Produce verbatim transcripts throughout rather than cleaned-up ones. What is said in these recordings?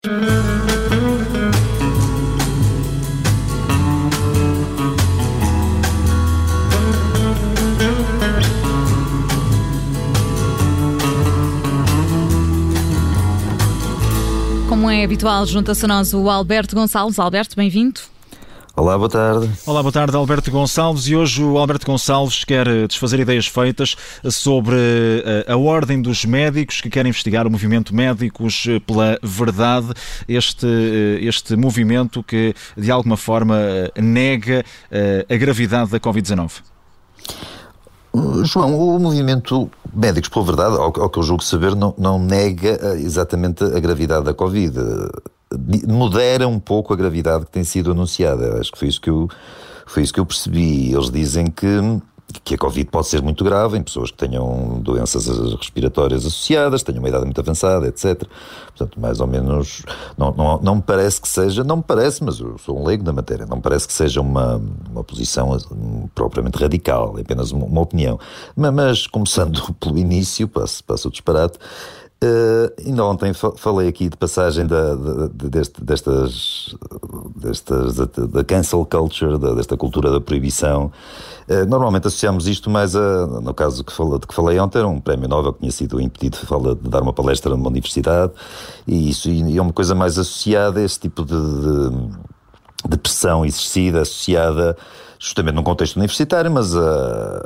Como é habitual, junta-se a nós o Alberto Gonçalves. Alberto, bem-vindo. Olá, boa tarde. Olá, boa tarde, Alberto Gonçalves. E hoje o Alberto Gonçalves quer desfazer ideias feitas sobre a Ordem dos Médicos, que quer investigar o movimento Médicos pela Verdade, este, este movimento que, de alguma forma, nega a gravidade da covid dezanove. João, o movimento Médicos pela Verdade, ao, ao que eu julgo saber, não, não nega exatamente a gravidade da Covid. Modera um pouco a gravidade que tem sido anunciada. Acho que foi isso que eu, foi isso que eu percebi. Eles dizem que, que a Covid pode ser muito grave em pessoas que tenham doenças respiratórias associadas, tenham uma idade muito avançada, etcétera. Portanto, mais ou menos, não, não, não me parece que seja, não me parece, mas eu sou um leigo na matéria, não me parece que seja uma, uma posição propriamente radical, é apenas uma, uma opinião. Mas, mas, começando pelo início, passo, passo o disparate. Uh, ainda ontem falei aqui de passagem da, de, de, deste, destas, destas da, da cancel culture, da, desta cultura da proibição. Uh, normalmente associamos isto mais a, no caso que falei, de que falei ontem, era um prémio Nobel que tinha sido impedido de, de dar uma palestra numa universidade, e isso e é uma coisa mais associada a esse tipo de, de, de pressão exercida, associada justamente num contexto universitário, mas a,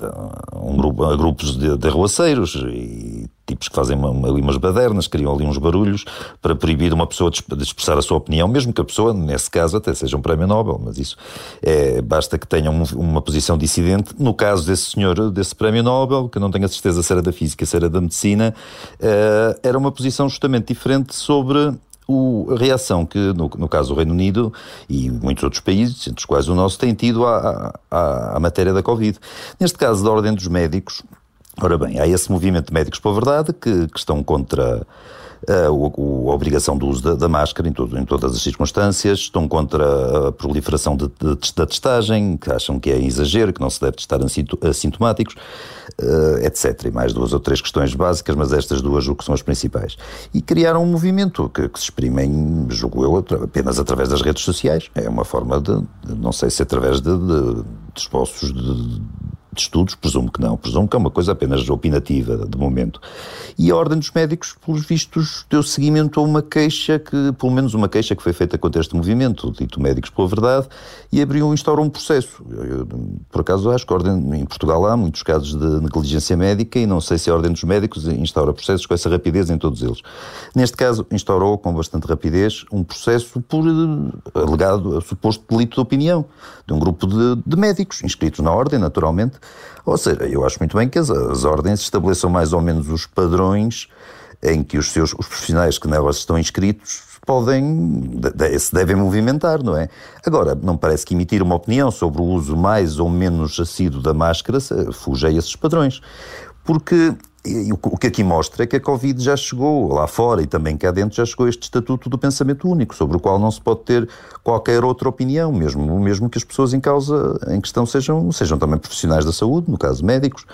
a, um grupo, a grupos de, de arruaceiros e tipos que fazem uma, uma, ali umas badernas, criam ali uns barulhos para proibir uma pessoa de expressar a sua opinião, mesmo que a pessoa, nesse caso, até seja um prémio Nobel, mas isso é, basta que tenha um, uma posição dissidente. No caso desse senhor, desse prémio Nobel, que eu não tenho a certeza se era da física, se era da medicina, uh, era uma posição justamente diferente sobre O, a reação que, no, no caso do Reino Unido e muitos outros países, entre os quais o nosso, tem tido à, à, à matéria da Covid. Neste caso da Ordem dos Médicos, ora bem, há esse movimento de Médicos pela Verdade que, que estão contra a, a obrigação do uso da, da máscara em, todo, em todas as circunstâncias, estão contra a proliferação de, de, da testagem, que acham que é exagero, que não se deve testar assintomáticos, uh, etcétera. E mais duas ou três questões básicas, mas estas duas julgo que são as principais. E criaram um movimento que, que se exprimem, julgo eu, apenas através das redes sociais. É uma forma de, de não sei se através de, de, de esboços de, de estudos, presumo que não, presumo que é uma coisa apenas opinativa de momento. E a Ordem dos Médicos, pelos vistos, deu seguimento a uma queixa que, pelo menos uma queixa que foi feita contra este movimento, dito Médicos pela Verdade, e abriu, instaurou um processo. Eu, por acaso, acho que a Ordem, em Portugal há muitos casos de negligência médica e não sei se a Ordem dos Médicos instaura processos com essa rapidez em todos eles. Neste caso, instaurou com bastante rapidez um processo por alegado, suposto delito de opinião, de um grupo de, de médicos inscritos na Ordem, naturalmente. Ou seja, eu acho muito bem que as, as ordens estabeleçam mais ou menos os padrões em que os seus os profissionais que nelas estão inscritos podem, de, se devem movimentar, não é? Agora, não parece que emitir uma opinião sobre o uso mais ou menos assíduo da máscara fuja a esses padrões. Porque e, o que aqui mostra é que a Covid já chegou lá fora e também cá dentro já chegou este estatuto do pensamento único, sobre o qual não se pode ter qualquer outra opinião, mesmo, mesmo que as pessoas em causa, em questão sejam, sejam também profissionais da saúde, no caso médicos.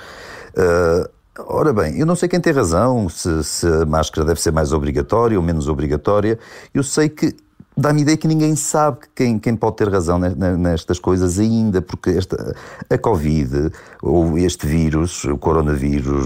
Uh, ora bem, eu não sei quem tem razão, se, se a máscara deve ser mais obrigatória ou menos obrigatória. Eu sei que dá-me a ideia que ninguém sabe quem, quem pode ter razão nestas coisas ainda, porque esta, a Covid, ou este vírus, o coronavírus,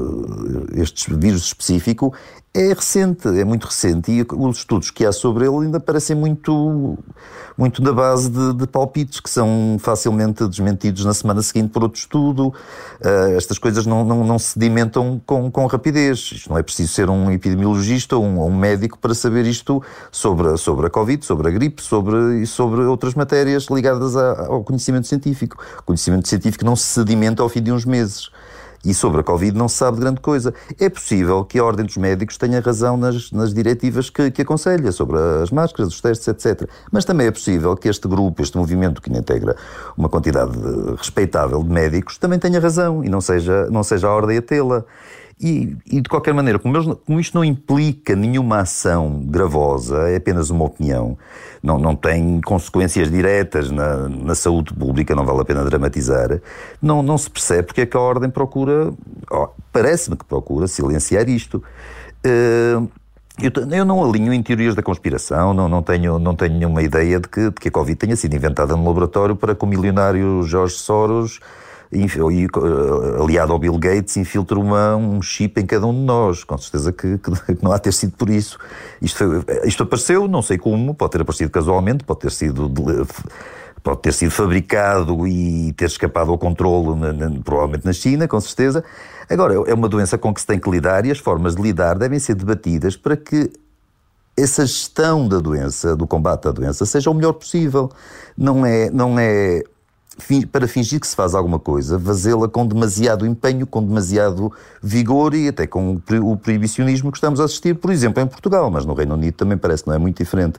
este vírus específico, é recente, é muito recente, e os estudos que há sobre ele ainda parecem muito, muito na base de, de palpites que são facilmente desmentidos na semana seguinte por outro estudo. Uh, estas coisas não, não, não se sedimentam com, com rapidez. Isto não é preciso ser um epidemiologista ou um, um médico para saber isto sobre, sobre a Covid, sobre a gripe, sobre, e sobre outras matérias ligadas a, ao conhecimento científico. O conhecimento científico não se sedimenta ao fim de uns meses. E sobre a Covid não se sabe de grande coisa. É possível que a Ordem dos Médicos tenha razão nas, nas diretivas que, que aconselha sobre as máscaras, os testes, etcétera. Mas também é possível que este grupo, este movimento que integra uma quantidade respeitável de médicos, também tenha razão e não seja, não seja a Ordem a tê-la. E, e de qualquer maneira, como, como isto não implica nenhuma ação gravosa, é apenas uma opinião, não, não tem consequências diretas na, na saúde pública, não vale a pena dramatizar, não, não se percebe porque é que a Ordem procura, oh, parece-me que procura silenciar isto. Uh, Eu, eu não alinho em teorias da conspiração, não, não, tenho, não tenho nenhuma ideia de que, de que a Covid tenha sido inventada no laboratório para que o milionário Jorge Soros, aliado ao Bill Gates, infiltre uma, um chip em cada um de nós. Com certeza que, que não há de ter sido por isso. Isto, foi, isto apareceu, não sei como, pode ter aparecido casualmente, pode ter sido... Pode ter sido fabricado e ter escapado ao controle, na, na, provavelmente na China, com certeza. Agora, é uma doença com que se tem que lidar e as formas de lidar devem ser debatidas para que essa gestão da doença, do combate à doença, seja o melhor possível. Não é, não é para fingir que se faz alguma coisa, fazê-la com demasiado empenho, com demasiado vigor e até com o proibicionismo que estamos a assistir, por exemplo, em Portugal, mas no Reino Unido também parece que não é muito diferente.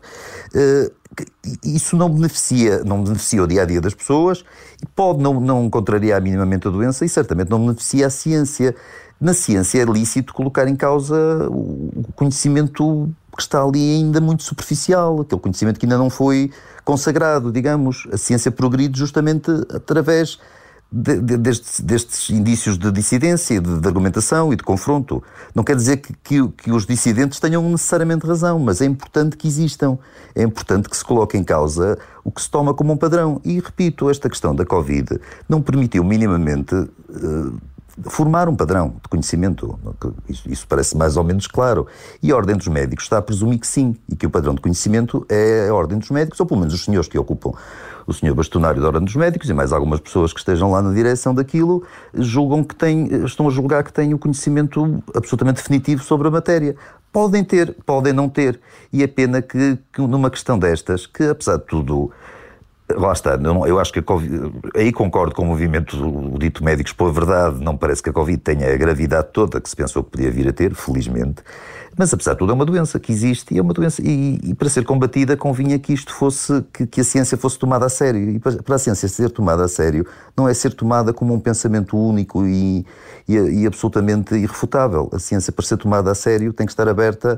Isso não beneficia, não beneficia o dia-a-dia das pessoas e pode não, não contrariar minimamente a doença e certamente não beneficia a ciência. Na ciência é lícito colocar em causa o conhecimento que está ali ainda muito superficial, aquele conhecimento que ainda não foi consagrado, digamos. A ciência progride justamente através de, de, destes, destes indícios de dissidência, de, de argumentação e de confronto. Não quer dizer que, que, que os dissidentes tenham necessariamente razão, mas é importante que existam. É importante que se coloque em causa o que se toma como um padrão. E, repito, esta questão da Covid não permitiu minimamente... Uh, formar um padrão de conhecimento, isso parece mais ou menos claro. E a Ordem dos Médicos está a presumir que sim, e que o padrão de conhecimento é a Ordem dos Médicos, ou pelo menos os senhores que ocupam o senhor bastonário da Ordem dos Médicos e mais algumas pessoas que estejam lá na direção daquilo, julgam que têm, estão a julgar que têm o conhecimento absolutamente definitivo sobre a matéria. Podem ter, podem não ter. E é pena que, que numa questão destas, que apesar de tudo... Lá está, eu acho que a Covid, aí concordo com o movimento o dito médicos pela verdade, não parece que a Covid tenha a gravidade toda que se pensou que podia vir a ter, felizmente, mas apesar de tudo é uma doença que existe e é uma doença, e, e para ser combatida convinha que isto fosse, que, que a ciência fosse tomada a sério, e para, para a ciência ser tomada a sério não é ser tomada como um pensamento único e, e, e absolutamente irrefutável. A ciência, para ser tomada a sério, tem que estar aberta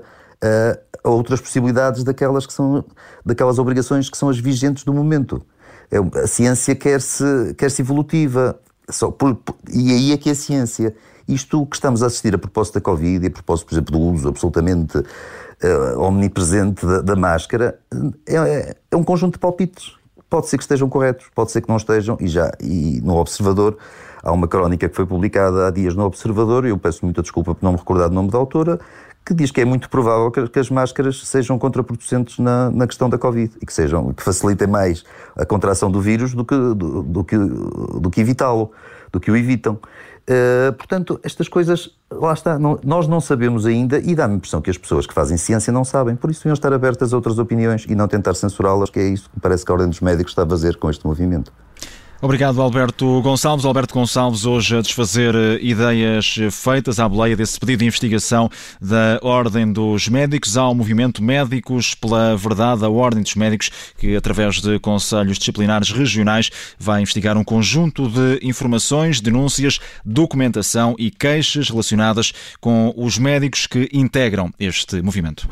a outras possibilidades daquelas, que são, daquelas obrigações que são as vigentes do momento. A ciência quer-se, quer-se evolutiva, só por, por, e aí é que é a ciência. Isto que estamos a assistir a propósito da Covid e a propósito, por exemplo, do uso absolutamente uh, omnipresente da, da máscara, é, é um conjunto de palpites. Pode ser que estejam corretos, pode ser que não estejam, e já e no Observador há uma crónica que foi publicada há dias no Observador, e eu peço muita desculpa por não me recordar do nome da autora, que diz que é muito provável que, que as máscaras sejam contraproducentes na, na questão da Covid e que, sejam, que facilitem mais a contração do vírus do que, do, do que, do que evitá-lo, do que o evitam. Uh, portanto, estas coisas, lá está, não, nós não sabemos ainda e dá-me a impressão que as pessoas que fazem ciência não sabem, por isso deviam estar abertas a outras opiniões e não tentar censurá-las, que é isso que parece que a Ordem dos Médicos está a fazer com este movimento. Obrigado, Alberto Gonçalves. Alberto Gonçalves, hoje a desfazer ideias feitas à boleia desse pedido de investigação da Ordem dos Médicos ao movimento Médicos pela Verdade, a Ordem dos Médicos, que através de conselhos disciplinares regionais vai investigar um conjunto de informações, denúncias, documentação e queixas relacionadas com os médicos que integram este movimento.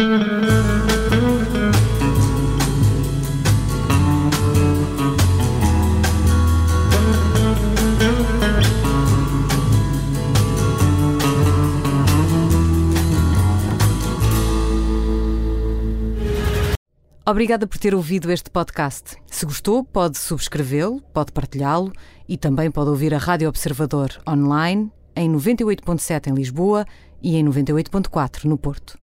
Obrigada por ter ouvido este podcast. Se gostou, pode subscrevê-lo, pode partilhá-lo e também pode ouvir a Rádio Observador online em noventa e oito ponto sete em Lisboa e em noventa e oito ponto quatro no Porto.